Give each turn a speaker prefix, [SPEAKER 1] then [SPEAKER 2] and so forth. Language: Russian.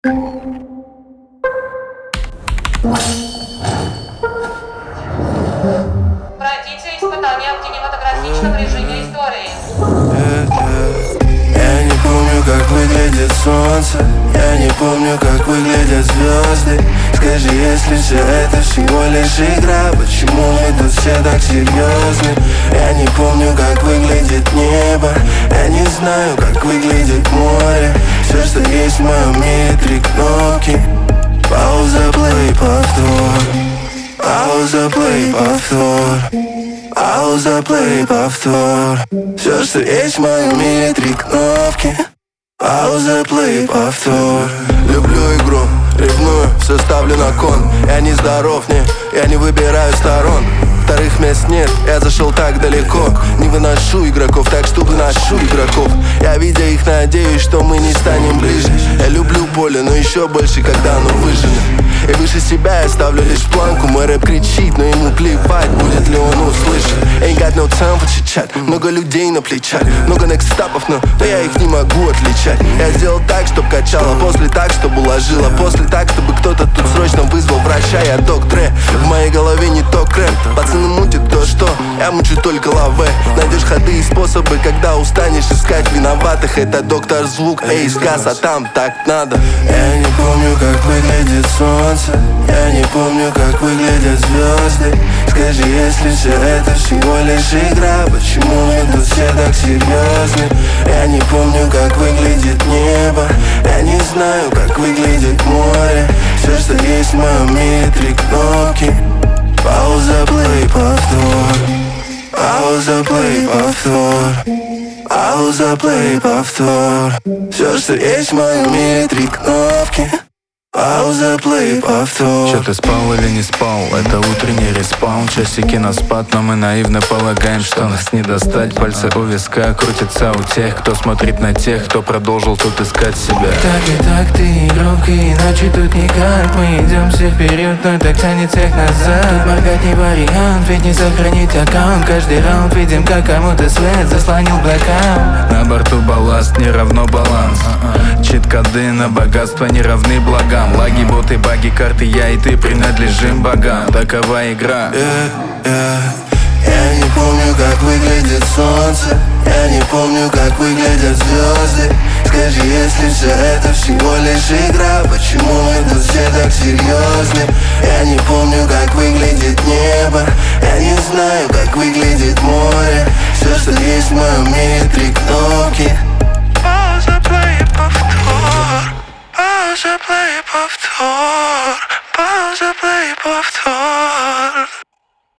[SPEAKER 1] Пройдите испытания в кинематографичном режиме истории.
[SPEAKER 2] Я не помню, как выглядит солнце, я не помню, как выглядят звезды. Скажи, если все это всего лишь игра, почему мы тут все так серьезны? Я не помню, как выглядит небо, я не знаю, как выглядит море. Все, что есть в моем мире, 3 кнопки. Пауза, плей, повтор. Пауза, плей, повтор. Пауза, плей, повтор. Все, что есть в моем мире, 3 кнопки. Пауза, плей, повтор. Люблю игру, ревную, все ставлю на кон. Я не здоров, я не выбираю сторон. Вторых мест нет, я зашел так далеко. Не выношу игроков, так что выношу игроков. Я, видя их, надеюсь, что мы не станем ближе. Я люблю поле, но еще больше, когда оно выжжено. И выше себя я ставлю лишь планку. Мой рэп кричит, но ему плевать, будет ли он услышан. Ain't got no time for chit-chat. Много людей на плечах, много некстапов, но я их не могу отличать. Я сделал так, чтоб качало, после так, чтобы уложило, после так, чтобы кто-то тут срочно вызвал врача. Я доктор, в моей голове не то крем. Пацаны мутят то что, я мучу только лаве. Найдешь ходы и способы, когда устанешь искать виноватых. Это доктор звук, эй, сказ, а там так надо. Я не помню, как выглядит солнце, я не помню, как выглядят звезды. Скажи, если все это всего лишь игра, почему мы тут все так серьезны? Я не помню, как выглядит небо, я не знаю, как выглядит море. Все, что есть в моем мире, 3 кнопки. Пауза, плей, повтор. Пауза, плей, повтор. Пауза, плей, повтор. Все, что есть в моем мире, 3 кнопки. Пауза, плей, повтор.
[SPEAKER 3] Че, ты спал или не спал? Это утренний респаун. Часики на спад, но мы наивно полагаем, что нас не достать. Пальцы у виска крутятся у тех, кто смотрит на тех, кто продолжил тут искать себя.
[SPEAKER 4] Так и так, ты игрок, и иначе тут никак. Мы идем все вперед, но так тянет всех назад. Тут моргать не вариант, ведь не сохранить аккаунт. Каждый раунд видим, как кому-то свет заслонил блэкаут.
[SPEAKER 3] На борту балласт не равно баланс. Чит-коды на богатство не равны благам. Лаги, боты, баги, карты, я и ты принадлежим богам. Такова игра.
[SPEAKER 2] Я не помню, как выглядит солнце, я не помню, как выглядят звезды. Скажи, если все это всего лишь игра, почему мы тут все так серьезны? Я не помню, как выглядит небо, я не знаю, как выглядит море. Все, что есть в моем мире, 3 кнопки. Пауза, плей, повтор. Пауза, плей, повтор. Пауза, плей, повтор.